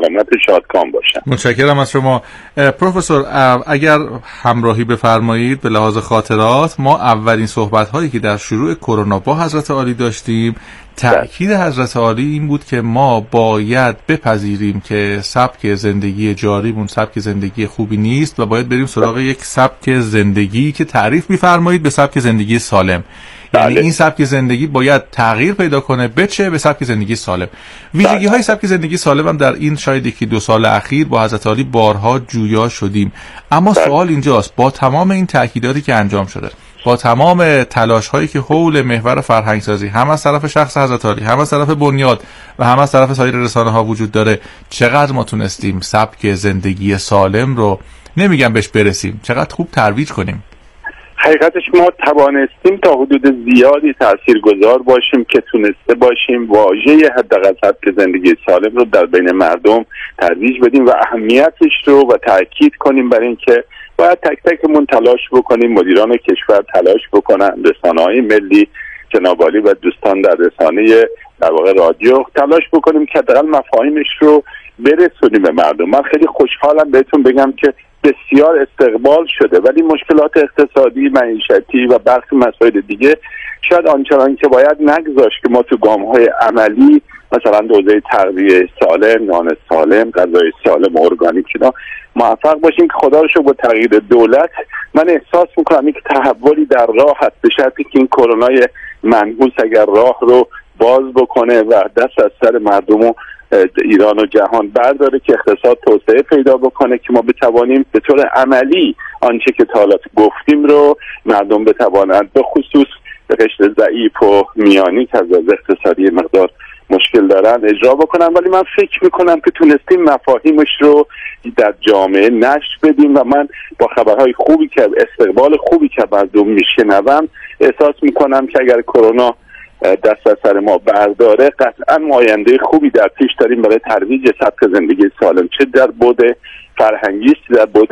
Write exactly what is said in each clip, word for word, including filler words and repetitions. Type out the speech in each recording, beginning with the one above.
سلامت و شادکام باشن. متشکرم از شما پروفسور. اگر همراهی بفرمایید به لحاظ خاطرات، ما اولین صحبت هایی که در شروع کرونا با حضرت عالی داشتیم تأکید حضرت عالی این بود که ما باید بپذیریم که سبک زندگی جاریمون سبک زندگی خوبی نیست و باید بریم سراغ یک سبک زندگی که تعریف می‌فرمایید به سبک زندگی سالم. یعنی بله. این سبک زندگی باید تغییر پیدا کنه بچه به سبک زندگی سالم. ویژگی های سبک زندگی سالم هم در این شاید یکی دو سال اخیر با حضرت عالی بارها جویا شدیم. اما بله. سوال اینجاست، با تمام این تأکیداتی که انجام شده، با تمام تلاش هایی که حول محور فرهنگ سازی هم از طرف شخص حضرت عالی، هم از طرف بنیاد و هم از طرف سایر رسانه ها وجود داره، چقدر ما تونستیم سبک زندگی سالم رو نمیگم بهش برسیم، چقدر خوب ترویج کنیم؟ حقیقتش ما توانستیم تا حدود زیادی تاثیرگذار باشیم که تونسته باشیم واژه حداقل سبک زندگی سالم رو در بین مردم ترویج بدیم و اهمیتش رو و تاکید کنیم بر اینکه باید تک تکمون تلاش بکنیم، مدیران کشور تلاش بکنن، رسانه‌های ملی، جناب عالی و دوستان در رسانه در واقع رادیو تلاش بکنیم که حداقل مفاهیمش رو برسونیم به مردم. من خیلی خوشحالم بهتون بگم که بسیار استقبال شده، ولی مشکلات اقتصادی، معیشتی و برخی مسائل دیگه شاید آنچنان که باید نگذاشت که ما تو گام‌های عملی مثلا دوزه تغذیه سالم، نان سالم، غذای سالم و ارگانیک اینا موفق باشیم که خدا رو شکر با تغییر دولت من احساس میکنم این که تحولی در راه هست، به شرطی که این کرونای منحوس اگر راه رو باز بکنه و دست از سر مردم و ایران و جهان برداره که اقتصاد توسعه پیدا بکنه که ما بتوانیم به طور عملی آنچه که تا حالا گفتیم رو مردم بتوانند به خصوص به قشر ضعیف و میانی که از اقتصادی مقدار مشکل دارن اجرا بکنن. ولی من فکر میکنم که تونستیم مفاهیمش رو در جامعه نشر بدیم و من با خبرهای خوبی که استقبال خوبی که مردم میشنوم احساس میکنم که اگر کرونا دست از سر ما برداره قطعا آینده خوبی در پیش داریم برای ترویج سبک زندگی سالم، چه در بعد فرهنگی، در بعد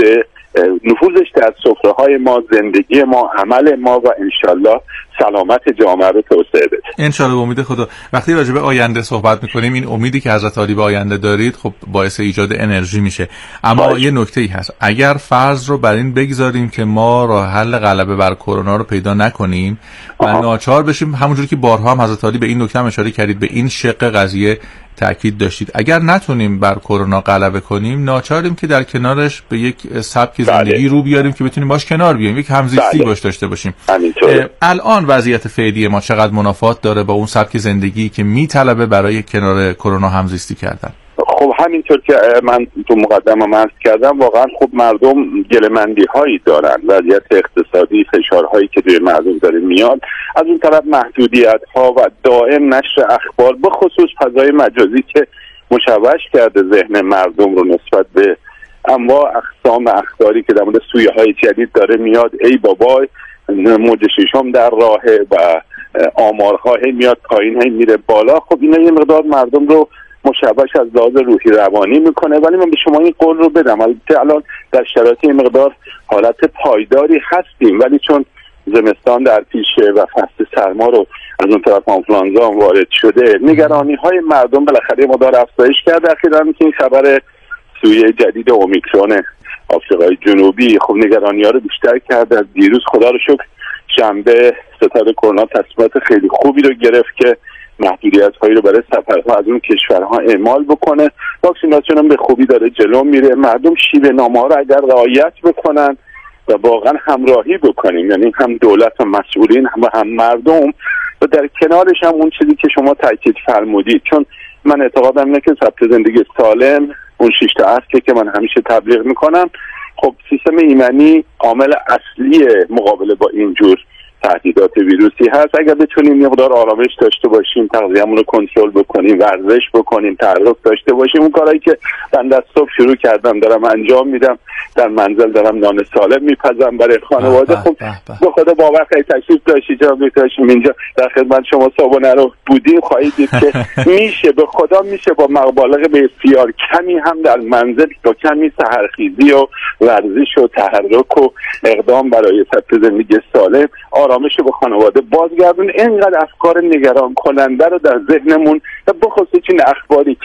نفوذش در سفره‌های ما، زندگی ما، عمل ما و انشالله سلامت جامعه رو توسعه بده. انشالله. امید خدا. وقتی راجع به آینده صحبت می‌کنیم این امیدی که حضرت عالی به آینده دارید خب باعث ایجاد انرژی میشه. اما باید. یه نکته‌ای هست، اگر فرض رو بر این بگذاریم که ما راه حل غلبه بر کرونا رو پیدا نکنیم و آها. ناچار بشیم، همونجوری که بارها هم حضرت عالی به این نکته هم اشاره کردید، به این شق قضیه تأکید داشتید، اگر نتونیم بر کرونا غلبه کنیم ناچاریم که در کنارش به یک سبک زندگی بله. رو بیاریم که بتونیم باش کنار بیایم، یک همزیستی بله. باش داشته باشیم. الان وضعیت فعلی ما چقدر منافات داره با اون سبک زندگی که میطلبه برای کنار کرونا همزیستی کردن؟ خب همینطور که من تو مقدمه عرض کردم، واقعا خب مردم گله‌مندی هایی دارن، وضعیت اقتصادی، فشارهایی که روی مردم داره میاد، از اون طرف محدودیت ها و دائم نشر اخبار به خصوص فضای مجازی که مشوش کرده ذهن مردم رو نسبت به انواع اقسام اخباری که در مورد سویه های جدید داره میاد، ای بابا موج ششم در راهه و آمارها هی میاد پایین هی میره بالا. خب اینا یه مقدار مردم رو مشوش از لحاظ روحی روانی میکنه. ولی من به شما این قول رو بدم، البته الان در شرایط این مقدار حالت پایداری هستیم، ولی چون زمستان در پیشه و فصل سرما رو از اون طرف آنفلانزا هم وارد شده، نگرانی های مردم بالاخره مقدار افزایش کرده. اخیراً که این خبر سویه جدید اومیکرون آفریقای جنوبی خب نگرانی ها رو بیشتر کرده. از دیروز خدا رو شکر شنبه ستاد کرونا تصمیمات خیلی خوبی رو گرفت که محدودیت هایی رو برای سفرها از اون کشورها اعمال بکنه. واکسیناسیون هم به خوبی داره جلو میره. مردم شیوه نامه ها رو اگر رعایت بکنن و واقعا همراهی بکنیم، یعنی هم دولت و مسئولین هم هم مردم، و در کنارش هم اون چیزی که شما تاکید فرمودید، چون من اعتقادم اینه که سبک زندگی سالم اون شش تا اصلی که من همیشه تبلیغ میکنم، خب سیستم ایمنی عامل اصلی مقابله با اینجور تهدیدات ویروسی هست. اگر بتونیم مقدار آرامش داشته باشیم، تغذیه‌مون رو کنترل بکنیم، ورزش بکنیم، تحرک داشته باشیم، اون کارهایی که من از صبح شروع کردم دارم انجام میدم، در منزل دارم نان سالم میپزم برای خانواده. خب به خدا باور کنید تشریف داشتید جا میتونیم اینجا در خدمت شما صبحانه رو بودیم، خواهید دید که میشه، به خدا میشه با مبالغ بسیار کمی هم در منزل با کمی سحرخیزی و ورزش و تحرک و اقدام برای سبک زندگی سالم آرامش به خانواده بازگردون. اینقدر افکار نگران کننده رو در ذهنمون و بخصوص این اخباری که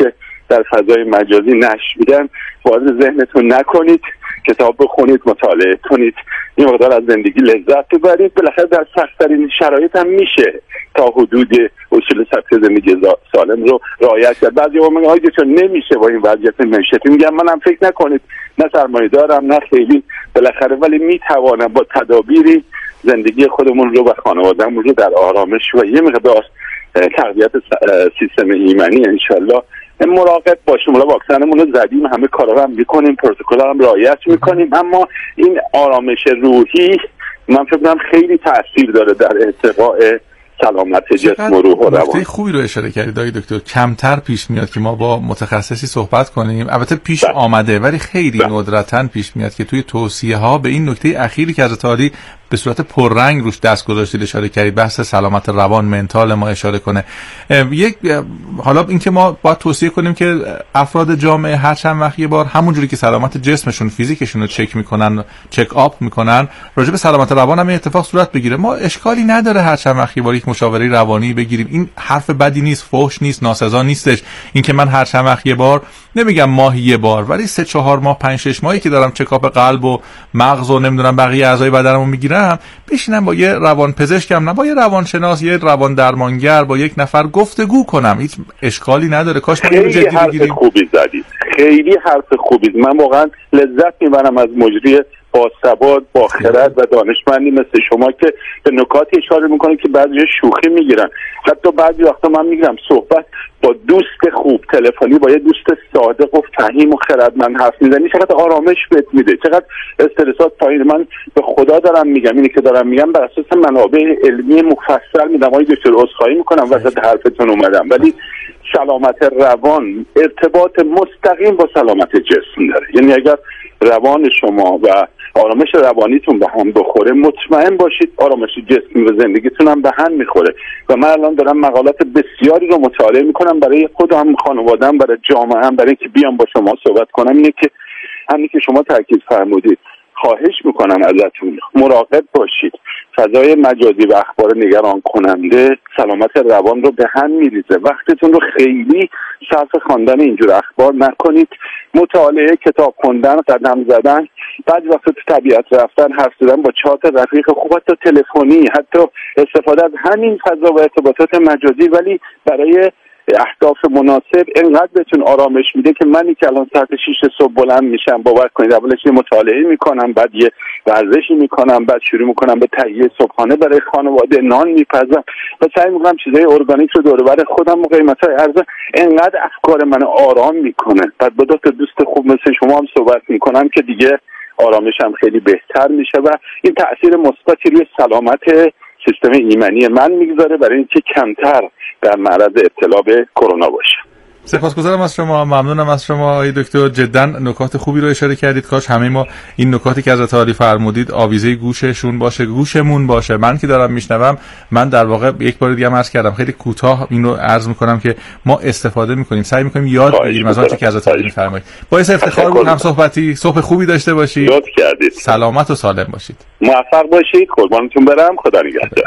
در فضای مجازی نشر میدن وارد ذهنتون نکنید. کتاب بخونید، مطالعه کنید، این مقدار از زندگی لذت ببرید. بالاخره در سخت‌ترین شرایط هم میشه تا حدود اصول سبک زندگی سالم رو رعایت کرد. بعضی‌ها میگن آگه چون نمیشه با این وضعیت معیشتی. میگم منم فکر نکنید، نه سرمایه دارم نه خیلی، بالاخره ولی میتوانم با تدابیری زندگی خودمون رو و خانواده‌مون رو در آرامش و یه مقدار تقویت سیستم ایمنی انشالله مراقب باشیم. حالا واکسنمون رو زدیم، همه کارا رو هم میکنیم، پروتکل‌ها هم رعایت میکنیم، اما این آرامش روحی من فکر می‌کنم خیلی تاثیر داره در ارتقاء سلامت جسم و روح و روان. نکته خوبی رو اشاره کردید آقای دکتر. کمتر پیش میاد که ما با متخصصی صحبت کنیم، البته پیش بله. آمده ولی خیلی بله. ندرتاً پیش میاد که توی توصیه ها به این نکته اخیری که حضرت عالی به صورت پررنگ روش دست گذاشتید اشاره کردید، بحث سلامت روان منتال ما اشاره کنه. یک حالا اینکه ما باید توصیه کنیم که افراد جامعه هر چند وقت یه بار همونجوری که سلامت جسمشون فیزیکشون رو چک میکنن، چک آپ میکنن، راجع به سلامت روان هم اتفاق صورت بگیره. ما اشکالی نداره هر چند وقت یه بار یک مشاوره روانی بگیریم. این حرف بدی نیست، فحش نیست، ناسزا نیستش. اینکه من هر چند وقت یه بار، نمیگم ماهی یه بار، ولی سه چهار ماه پنج شش ماهی که دارم چکاپ قلب و مغز و نمیدونم بقیه اعضای بدنمو میگیرم، بشینم با یه روان پزشکم، نه با یه روانشناس، یه روان درمانگر، با یک نفر گفتگو کنم. هیچ اشکالی نداره. کاش ما اینو جدی بگیریم. خوبی زدید، خیلی حرف خوبی. من واقعا لذت میبرم از مجری با ثبات، با خرد و دانشمندی مثل شما که به نکاتی اشاره میکنه که بعضی شوخی میگیرن. حتی بعضی وقتا من میگیرم صحبت با دوست خوب تلفنی، با یه دوست صادق و فهیم و خردمند حرف میزنی، چقدر آرامش بهت میده، چقدر استرسات پایین. من به خدا دارم میگم، اینی که دارم میگم بر اساس منابع علمی مفصل میدم. آقای دکتر عذرخواهی میکنم وسط حرفتون اومدم، ولی سلامت روان ارتباط مستقیم با سلامت جسم داره. یعنی اگر روان شما و آرامش روانیتون به هم بخوره، مطمئن باشید آرامش جسمی و زندگیتون هم به هم میخوره. و من الان دارم مقالات بسیاری رو مطالعه میکنم برای خودم، خانواده‌ام، برای جامعه‌ام، برای اینکه بیام با شما صحبت کنم. اینه که همین که شما تاکید فرمودید، خواهش میکنم ازتون مراقب باشید. فضای مجازی و اخبار نگران کننده سلامت روان رو به هم میریزه. وقتتون رو خیلی صرف خواندن اینجور اخبار نکنید. مطالعه، کتاب خوندن، قدم زدن، بعضی وقتا تو طبیعت رفتن، حرف زدن با چهار تا رفیق خوب، حتی تلفنی، حتی استفاده از همین فضا و ارتباطات مجازی، ولی برای اهداف مناسب اینقدر بهتون آرامش میده که منی که الان ساعت شش صبح بلند میشم، باور کنید اولش یه مطالعه میکنم، بعد یه ورزشی میکنم، بعد شروع میکنم به تهیه صبحانه برای خانواده، نان میپزم و سعی میکنم چیزای ارگانیک رو دور و بر خودم و قیمتای ارزان. اینقدر افکار من آرام میکنه. بعد با دو تا دوست خوب مثل شما هم صحبت میکنم که دیگه آرامشم خیلی بهتر میشه و این تأثیر مثبتی روی سلامت سیستم ایمنی من میگذاره برای اینکه کمتر در معرض ابتلا به کرونا باشه. سپاسگزارم از شما، ممنونم از شما آقای دکتر. جدا نکات خوبی رو اشاره کردید. کاش همه ما این نکاتی که حضرت عالی فرمودید آویزه گوششون باشه، گوشمون باشه. من که دارم میشنوم، من در واقع یک بار دیگه عرض کردم، خیلی کوتاه این رو عرض میکنم که ما استفاده میکنیم، سعی میکنیم یاد بگیریم از آنچه که حضرت عالی میفرمایید. باعث افتخار بود هم صحبتی. صبح خوبی داشته باشید. یاد کردید. سلامت و سالم باشید. موفق باشید. قربانتون برم. خدا نگهدار.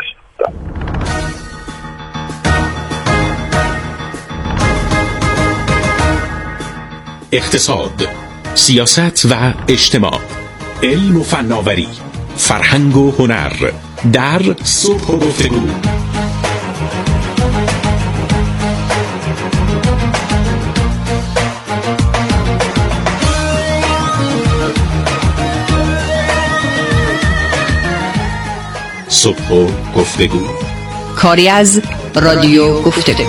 اقتصاد، سیاست و اجتماع، علم و فناوری، فرهنگ و هنر در صبح و گفتگو. صبح و گفتگو، کاری از رادیو گفتگو.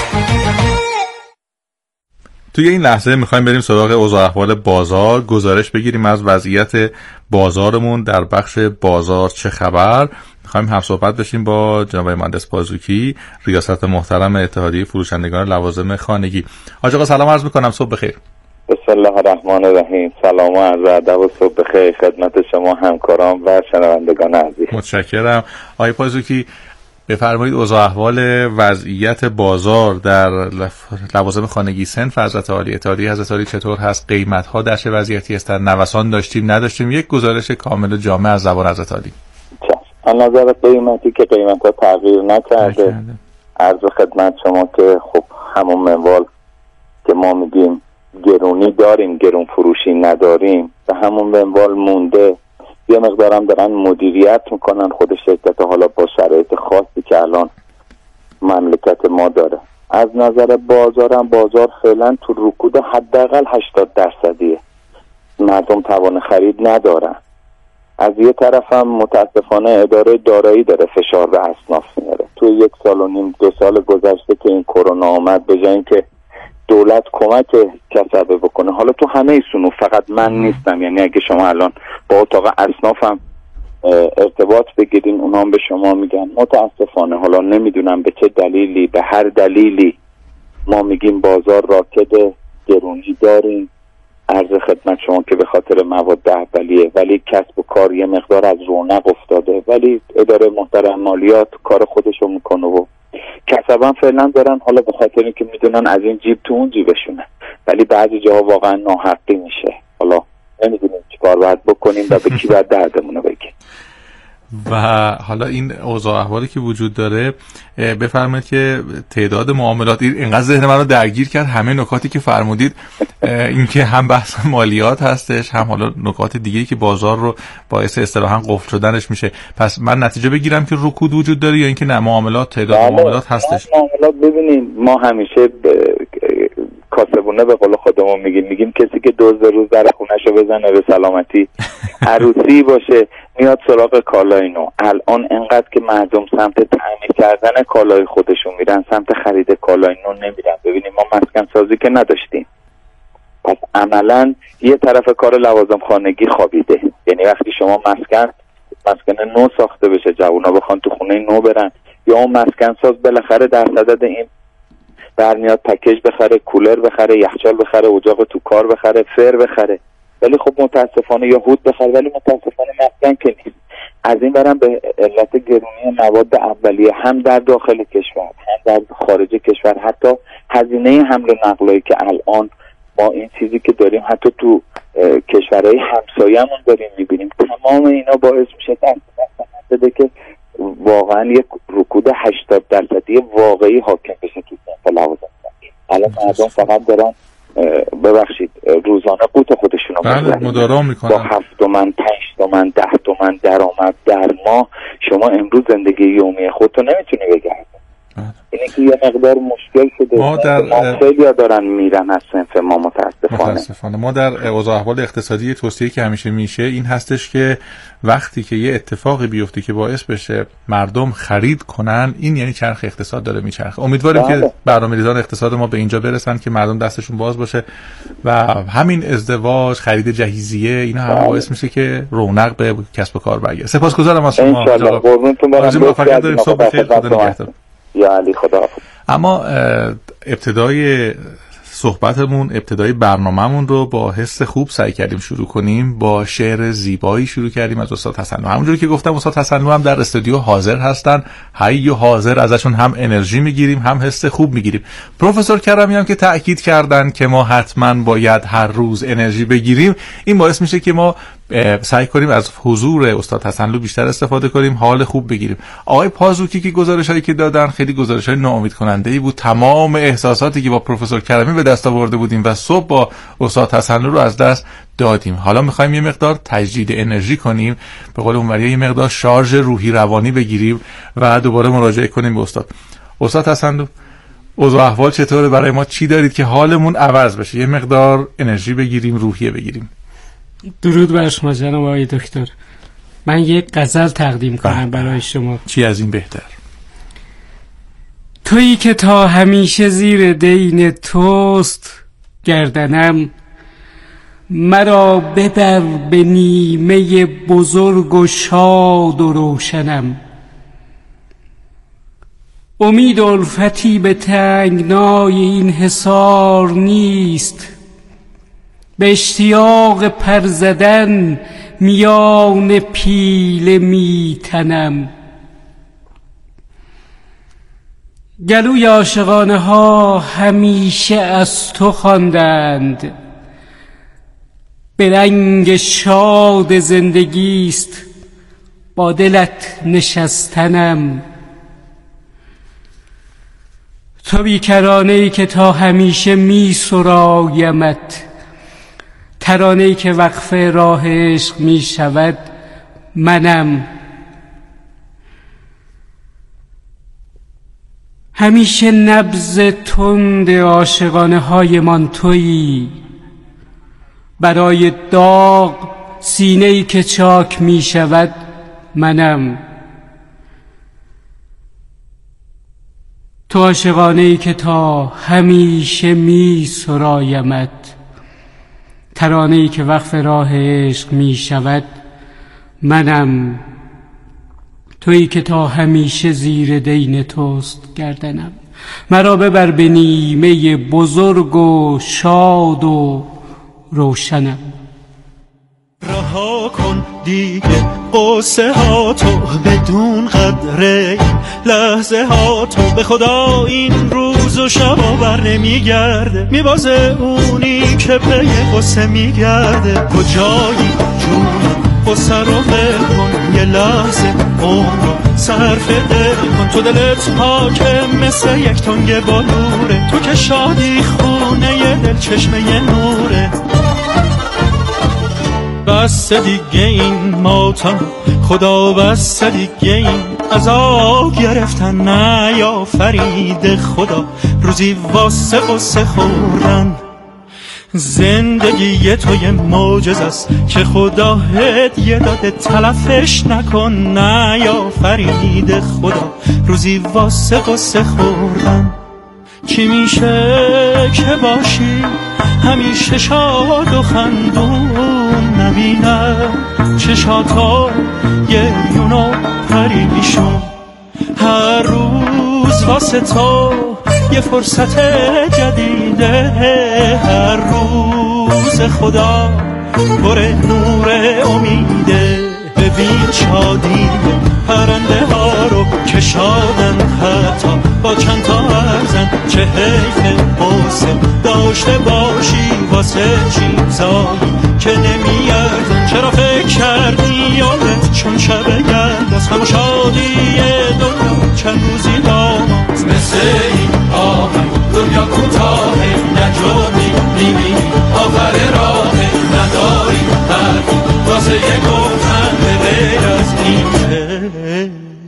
توی این لحظه میخوایم بریم سراغ اوضاع احوال بازار، گزارش بگیریم از وضعیت بازارمون در بخش بازار چه خبر. میخوایم هم صحبت بشیم با جناب مهندس بازوکی، ریاست محترم اتحادیه فروشندگان لوازم خانگی. حاج آقا سلام عرض میکنم، صبح بخیر. بسم الله الرحمن الرحیم. سلام و عرض ادب و صبح بخیر خدمت شما همکاران و شنوندگان عزیز. متشکرم. آقای بازوکی بفرمایید اوضاع احوال وضعیت بازار در لوازم خانگی صنف حضرت عالی، اتحادیه حضرت عالی چطور هست؟ قیمت ها در چه وضعیتی هستند؟ نوسان داشتیم نداشتیم؟ یک گزارش کامل و جامع از زبان حضرت عالی. از نظر قیمتی که قیمت ها تغییر نکرده، عرض خدمت شما که خب همون منوال که ما میگیم گرونی داریم گرون فروشی نداریم، به همون منوال مونده. یه مقدارم دارن مدیریت میکنن خود شرکت، حالا با شرایط خاصی که الان مملکت ما داره. از نظر بازارم بازار فعلا تو رکود حداقل هشتاد درصدیه، مردم توان خرید ندارن. از یه طرف هم متاسفانه اداره دارایی داره فشار به اصناف میاره. تو یک سال و نیم دو سال گذشته که این کرونا آمد، به جای اینکه دولت کمک کسبه بکنه، حالا تو همه سونو، فقط من نیستم، یعنی اگه شما الان با اتاق اصنافم ارتباط بگیرین اونا هم به شما میگن متاسفانه، حالا نمیدونم به چه دلیلی، به هر دلیلی ما میگیم بازار راکد، گرونی داریم. عرض خدمت شما که به خاطر مواد اولیه، ولی کسب و کار یه مقدار از رونق افتاده، ولی اداره محترم مالیات کار خودشو میکنه و کسبان فعلا دارن، حالا به خاطر اینکه میدونن از این جیب تو اون جیبشونه، ولی بعضی جاها واقعا ناحقی میشه. حالا نمیدونیم چیکار باید بکنیم و به کی باید دردمونو بگیم. و حالا این اوضاع احوالی که وجود داره، بفرمایید که تعداد معاملات اینقدر ذهن من رو درگیر کرد، همه نکاتی که فرمودید، اینکه هم بحث مالیات هستش، هم حالا نکات دیگه‌ای که بازار رو باعث اصطلاحاً قفل شدنش میشه. پس من نتیجه بگیرم که رکود وجود داره یا اینکه نه معاملات تعداد بله. معاملات هستش؟ معاملات ببینید، ما همیشه ب... کاسبونه به قول خودمون میگیم میگیم کسی که دزد روز در خونه‌شو بزنه به سلامتی، عروسی باشه میاد سراغ کالای نو. الان انقدر که مردم سمت تعمیر کردن کالای خودشون میرن، سمت خرید کالای نو نمیرن. ببینیم ما مسکن سازی که نداشتیم، پس عملا یه طرف کار لوازم خانگی خوابیده. یعنی وقتی شما مسکن مسکن نو ساخته بشه، جوونا بخوان تو خونه نو برن، یا اون مسکن ساز بالاخره در صدد این برمیاد پکیج بخره، کولر بخره، یخچال بخره، اجاق تو کار بخره، فر بخره، ولی خب متاسفانه یا هود بخره، ولی متاسفانه مسکن که نیست. از این برم به علت گرونی مواد اولیه هم در داخل کشور هم در خارج کشور، حتی هزینه حمل و نقلایی که الان ما این چیزی که داریم حتی تو کشورهای همسایه‌مون داریم میبینیم، تمام اینا باعث میشه دست که واقعا یک رکود هشتاد درصدی واقعی حاکم بشه تو صنف لوازم. الان مردم فقط دارن ببخشید روزانه قوت خودشونو بله مدارا میکنن با هفت تومن، پنج تومن، ده تومن درآمد در ماه. شما امروز زندگی یومی خودتو نمیتونی بگردی. اینه که یه مقدار مشکل شده. ما در خیلی ها دارن میرن از صنف ما متاسفانه. متاسفانه ما در اوضاع احوال اقتصادی توصیه که همیشه میشه این هستش که وقتی که یه اتفاقی بیفته که باعث بشه مردم خرید کنن، این یعنی چرخ اقتصاد داره میچرخه. امیدواریم بله. که برنامه‌ریزان اقتصاد ما به اینجا برسن که مردم دستشون باز باشه و همین ازدواج، خرید جهیزیه، اینا هم باعث میشه که رونق به کسب و کار برگرده. سپاسگزارم از شما. ان شاء الله قربونتون برم. موفقیت داریم. صبح بخیر. خدا نگهدار. یا علی خداحافظ. اما ابتدای صحبتمون، ابتدای برنامه‌مون رو با حس خوب سعی کردیم شروع کنیم، با شعر زیبایی شروع کردیم از استاد حسنلو. همونجوری که گفتم استاد حسنلو هم در استودیو حاضر هستن، حی و حاضر، ازشون هم انرژی میگیریم هم حس خوب میگیریم. پروفسور کرمی هم که تأکید کردن که ما حتما باید هر روز انرژی بگیریم، این باعث میشه که ما سعی کنیم از حضور استاد حسنلو بیشتر استفاده کنیم، حال خوب بگیریم. آقای پازوکی که گزارشایی که دادن خیلی گزارشای ناامید کننده‌ای بود. تمام احساساتی که با پروفسور کرمی به دست آورده بودیم و صبح با استاد حسنلو رو از دست دادیم. حالا می‌خوایم یه مقدار تجدید انرژی کنیم، به قول اونوری یه مقدار شارژ روحی روانی بگیریم و دوباره مراجعه کنیم به استاد. استاد حسنلو، اوضاع احوال چطوره؟ برای ما چی دارید که حالمون عوض بشه، یه مقدار انرژی بگیریم، روحیه بگیریم؟ درود بر شما جناب آقای دکتر. من یک غزل تقدیم کنم برای شما. چی از این بهتر؟ تویی که تا همیشه زیر دین توست گردنم، مرا ببر به نیمه بزرگ و شاد و روشنم. امید و الفتی به تنگنای این حصار نیست، به اشتیاق پر زدن میان پیله میتنم. گلوی عاشقانه ها همیشه از تو خواندند، به رنگ شاد زندگیست با دلت نشستنم. تو بیکرانه‌ای که تا همیشه می سرایمت، ترانه‌ای که وقف راه عشق می شود منم. همیشه نبض تند عاشقانه های من تویی، برای داغ سینه‌ای که چاک می شود منم. تو عاشقانه‌ای که تا همیشه می سرایمت، ترانه‌ای که وقف راه عشق می شود منم. تویی که تا همیشه زیر دین توست گردنم، مرا ببر به نیمه بزرگ و شاد و روشنم. رها کن دیگه قصه ها تو، بدون قدر لحظه ها تو. به خدا این روز و شبا بر نمیگرده، میبازه اونی که پی قصه میگرده. کجایی جونم قصه رو ول کن، یه لحظه عمر رو صرف دل کن. تو دلت حاکم مثل یک تنگ بالوره، تو که شادی خونه ی دل چشمه ی نوره. بس دیگه این ماتم خدا، بس دیگه این عذاب گرفتن. نه یا فرید خدا روزی واسه قصه خوردن. زندگی تو یه معجزه است که خدا هدیه داده، تلفش نکن. نه یا فرید خدا روزی واسه قصه خوردن. چی میشه که باشی همیشه شاد و خندون، نبینم چشاتا یه یونو پریشون. هر روز واسه تو یه فرصت جدیده، هر روز خدا پر نور امیده. ببین شادی پرنده ها رو که شادن، حتی با چند تا ارزن. چه حیف حوصله داشته باشی واسه چیزایی که نمیارزن. چرا فکر کردی یادت چون شب گرد از همه شادی دنیا چند روزی داماز. مثل این آهنگ دنیا کوتاهه، نجامی نیمی آخر راهه. نداری حرفی واسه یه گفتن غیر از این که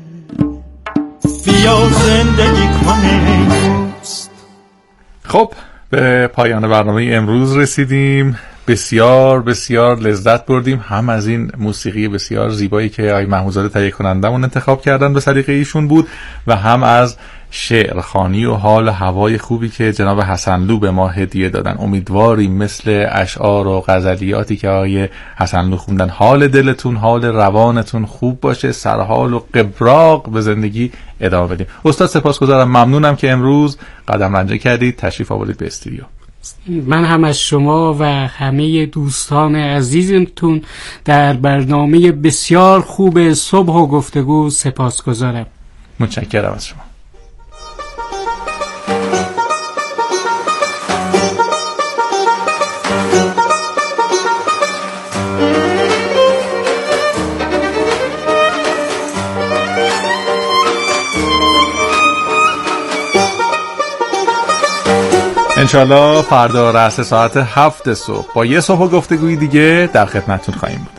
بیا زندگی کنه دوست. خب به پایان برنامه امروز رسیدیم. بسیار بسیار لذت بردیم، هم از این موسیقی بسیار زیبایی که آقای محمودزاده تهیه کنندمون انتخاب کردن به سلیقه ایشون بود، و هم از شعرخوانی و حال هوای خوبی که جناب حسنلو به ما هدیه دادن. امیدواریم مثل اشعار و غزلیاتی که آقای حسنلو خوندن حال دلتون، حال روانتون خوب باشه، سرحال و قبراق به زندگی ادامه بدیم. استاد سپاسگزارم، ممنونم که امروز قدم رنجه کردید، تشریف آوردید به استودیو. من هم از شما و همه دوستان عزیزتون در برنامه بسیار خوب صبح و گفتگو سپاسگزارم. متشکرم از شما. انشالله فردا رأس ساعت هفت صبح با یه صبح و گفتگوی دیگه در خدمتتون خواهیم بود.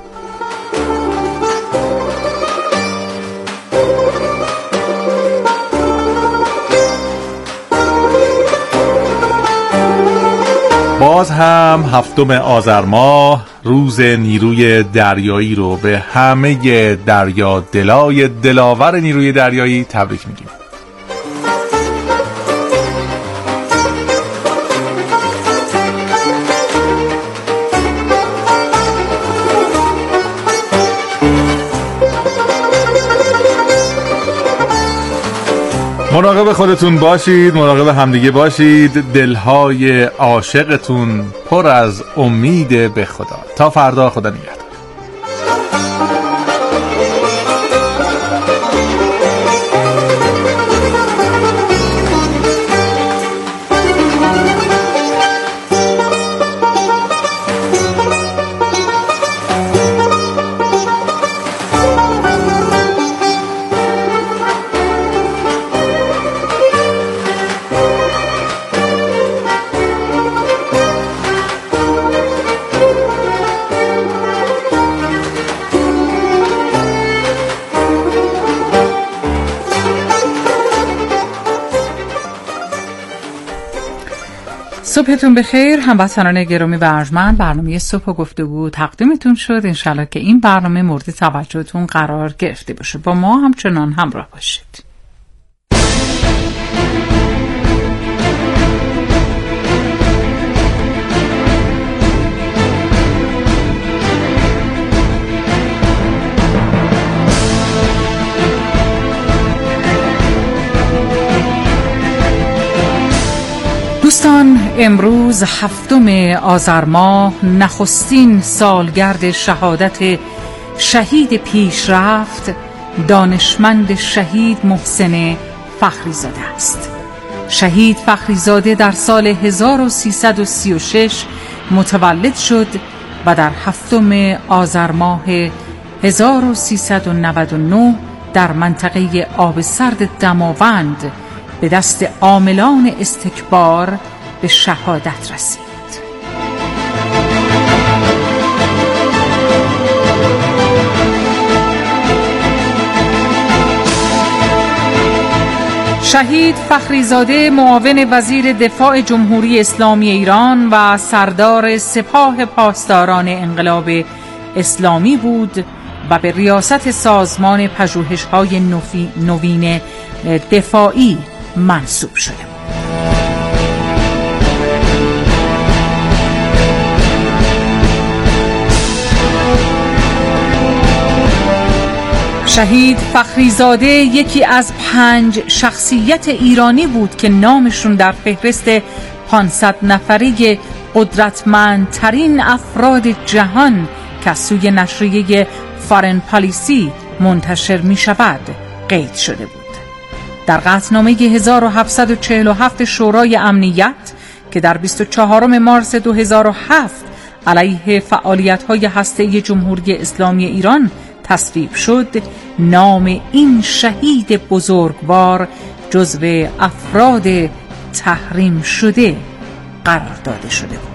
باز هم هفتم آذر ماه روز نیروی دریایی رو به همه دریا دلای دلاور نیروی دریایی تبریک میگیم. مراقب خودتون باشید، مراقب همدیگه باشید، دلهای عاشقتون پر از امید به خدا. تا فردا، خدا نگهدار. صبحتون بخیر هموطنان گرامی و ارجمند. برنامه صبح گفتگو تقدیمتون شد. انشالله که این برنامه مورد توجهتون قرار گرفته باشه. با ما همچنان همراه باشید. دوستان، امروز هفتم آذر ماه نخستین سالگرد شهادت شهید پیشرفت دانشمند شهید محسن فخریزاده است. شهید فخریزاده در سال هزار و سیصد و سی و شش متولد شد و در هفتم آذر ماه هزار و سیصد و نود و نه در منطقه آب سرد دماوند به دست عاملان استکبار به شهادت رسید. شهید فخریزاده معاون وزیر دفاع جمهوری اسلامی ایران و سردار سپاه پاسداران انقلاب اسلامی بود و به ریاست سازمان پژوهش‌های نوین دفاعی منصوب شده بود. شهید فخریزاده یکی از پنج شخصیت ایرانی بود که نامشون در فهرست پانصد نفره قدرتمندترین افراد جهان که از سوی نشریه فارن پالیسی منتشر می شود قید شده بود. در قطعنامه هزار و هفتصد و چهل و هفت شورای امنیت که در بیست و چهارم مارس دو هزار و هفت علیه فعالیت‌های هسته‌ای جمهوری اسلامی ایران تصویب شد، نام این شهید بزرگوار جزو افراد تحریم شده قرار داده شده بود.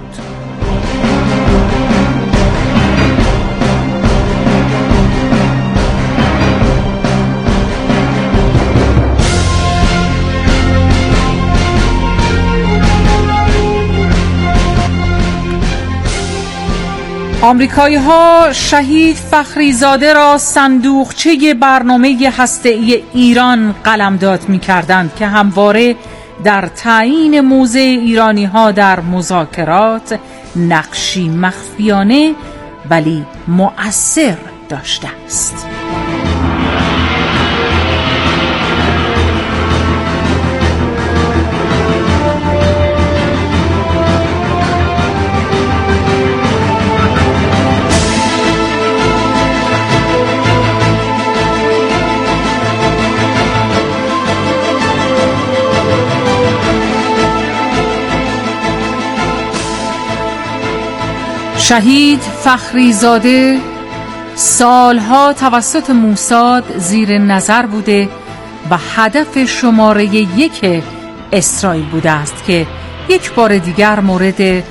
آمریکایی ها شهید فخریزاده را صندوقچه برنامه هسته‌ای ایران قلمداد می کردند که همواره در تعیین موضع ایرانی ها در مذاکرات نقشی مخفیانه ولی مؤثر داشته است. شهید فخریزاده سالها توسط موساد زیر نظر بوده و هدف شماره یک اسرائیل بوده است که یک بار دیگر مورد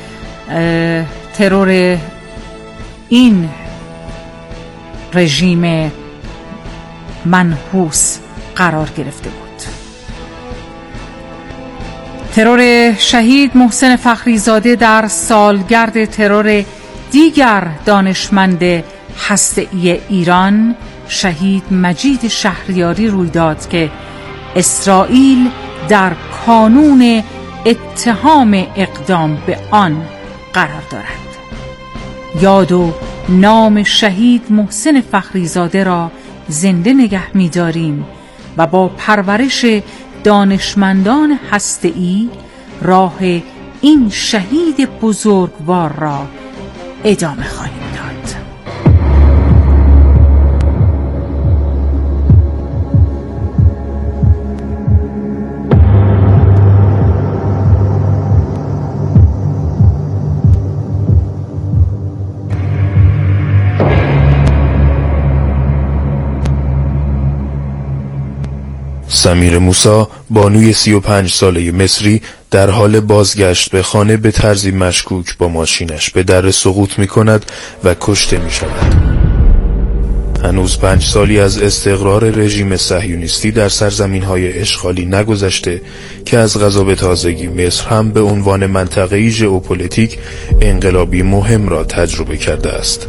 ترور این رژیم منحوس قرار گرفته بود. ترور شهید محسن فخریزاده در سالگرد ترور دیگر دانشمند هسته‌ای ایران شهید مجید شهریاری روی داد که اسرائیل در کانون اتهام اقدام به آن قرار دارد. یاد و نام شهید محسن فخریزاده را زنده نگه می‌داریم و با پرورش دانشمندان هسته‌ای راه این شهید بزرگوار را ادامه خواهیم داد. سمیر موسی، بانوی سی و پنج ساله مصری، در حال بازگشت به خانه به طرزی مشکوک با ماشینش به در سقوط می کند و کشته می شود. هنوز پنج سالی از استقرار رژیم صهیونیستی در سرزمین‌های اشغالی نگذشته که از قضا به تازگی مصر هم به عنوان منطقه‌ای ژئوپلیتیک انقلابی مهم را تجربه کرده است.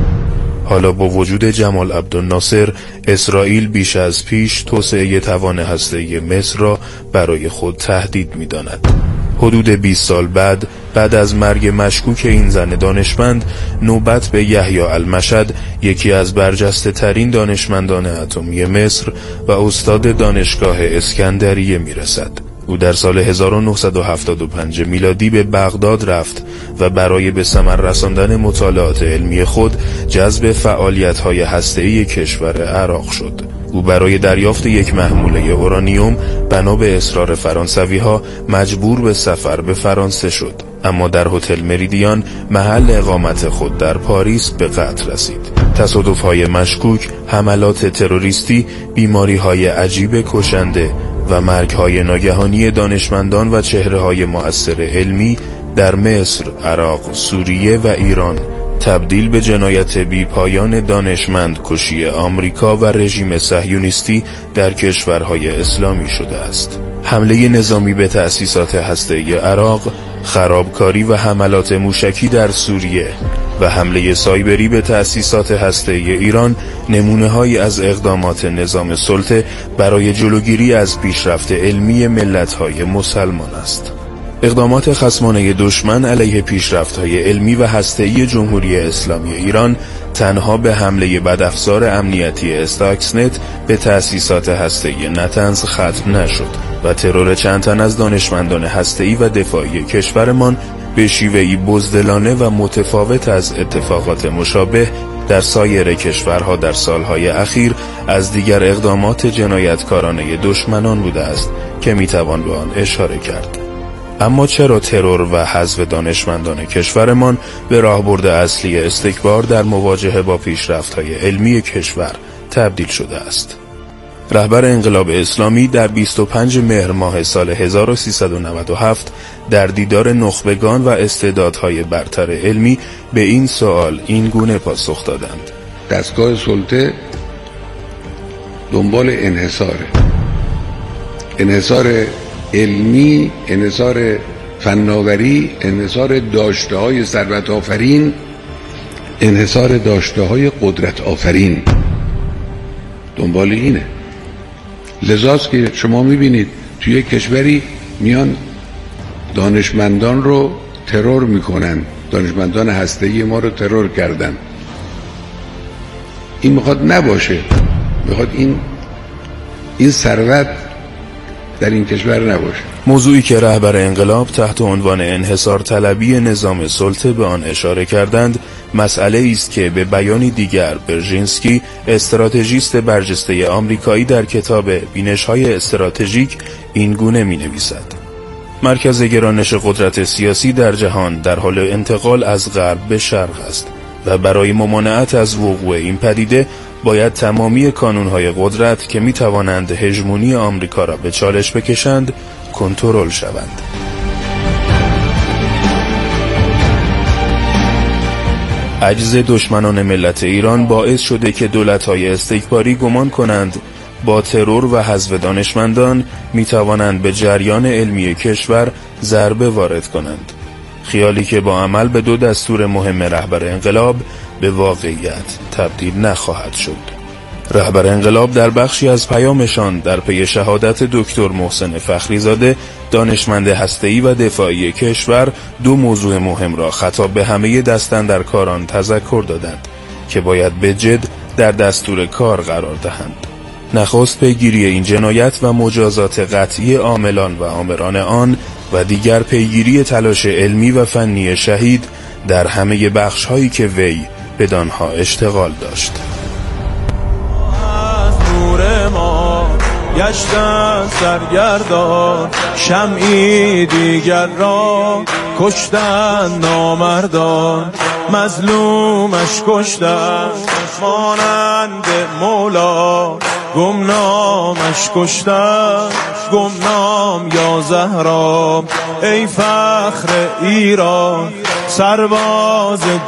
حالا با وجود جمال عبدالناصر، اسرائیل بیش از پیش توسعه توان هسته‌ای مصر را برای خود تهدید می‌داند. حدود بیست سال بعد بعد از مرگ مشکوک این زن دانشمند، نوبت به یحیی المشد، یکی از برجسته ترین دانشمندان اتمی مصر و استاد دانشگاه اسکندریه میرسد. او در سال هزار و نهصد و هفتاد و پنج میلادی به بغداد رفت و برای به ثمر رساندن مطالعات علمی خود جذب فعالیت‌های هسته‌ای کشور عراق شد. او برای دریافت یک محموله اورانیوم بنا به اصرار فرانسوی‌ها مجبور به سفر به فرانسه شد، اما در هتل مریدیان محل اقامت خود در پاریس به قتل رسید. تصادف‌های مشکوک، حملات تروریستی، بیماری‌های عجیب کشنده و مرگ‌های ناگهانی دانشمندان و چهره‌های مؤثر علمی در مصر، عراق، سوریه و ایران تبدیل به جنایت بی پایان دانشمند کشی آمریکا و رژیم صهیونیستی در کشورهای اسلامی شده است. حمله نظامی به تأسیسات هسته‌ای عراق، خرابکاری و حملات موشکی در سوریه و حمله سایبری به تأسیسات هسته‌ای ایران نمونه‌هایی از اقدامات نظام سلطه برای جلوگیری از پیشرفت علمی ملت‌های مسلمان است. اقدامات خصمانه دشمن علیه پیشرفت‌های علمی و هسته‌ای جمهوری اسلامی ایران تنها به حمله بدافزار امنیتی استاکسنت به تأسیسات هسته‌ای نتنز ختم نشد و ترور چند تن از دانشمندان هسته‌ای و دفاعی کشورمان به شیوهی بزدلانه و متفاوت از اتفاقات مشابه در سایر کشورها در سالهای اخیر از دیگر اقدامات جنایتکارانه دشمنان بوده است که میتوان به آن اشاره کرد. اما چرا ترور و حذف دانشمندان کشورمان به راهبرد اصلی استکبار در مواجهه با پیشرفت‌های علمی کشور تبدیل شده است؟ رهبر انقلاب اسلامی در بیست و پنجم مهر ماه سال هزار و سیصد و نود و هفت در دیدار نخبگان و استعدادهای برتر علمی به این سوال این گونه پاسخ دادند: دستگاه سلطه دنبال انحصاره، انحصار علمی، انحصار فناوری، انحصار داشته های ثروت آفرین، انحصار داشته های قدرت آفرین، دنبال اینه. لذاست که شما میبینید توی یک کشوری میان دانشمندان رو ترور میکنن، دانشمندان هسته‌ای ما رو ترور کردن. این میخواد نباشه، میخواد این این ثروت در این کشور نباشه. موضوعی که رهبر انقلاب تحت عنوان انحصار طلبی نظام سلطه به آن اشاره کردند، مسئله است که به بیانی دیگر برژینسکی، استراتژیست برجسته آمریکایی، در کتاب بینش‌های استراتژیک این گونه می‌نویسد: مرکز گرانش قدرت سیاسی در جهان در حال انتقال از غرب به شرق است و برای ممانعت از وقوع این پدیده باید تمامی کانونهای قدرت که می توانند هژمونی آمریکا را به چالش بکشند کنترل شوند. عجز دشمنان ملت ایران باعث شده که دولت‌های استکباری گمان کنند با ترور و حذف دانشمندان می توانند به جریان علمی کشور ضربه وارد کنند، خیالی که با عمل به دو دستور مهم رهبر انقلاب به واقعیت تبدیل نخواهد شد. رهبر انقلاب در بخشی از پیامشان در پی شهادت دکتر محسن فخریزاده، دانشمند هسته‌ای و دفاعی کشور، دو موضوع مهم را خطاب به همه دستاندرکاران تذکر دادند که باید به جد در دستور کار قرار دهند. نخست پیگیری این جنایت و مجازات قطعی عاملان و آمران آن و دیگر پیگیری تلاش علمی و فنی شهید در همه بخش‌هایی که وی بدانها اشتغال داشت. از نور ما گشتن سرگردان، شمعی دیگر را کشتن نامردان، مظلومش کشتن مانند مولا، گمنامش کشتن گمنام یا زهرا. ای فخر ایران سرباز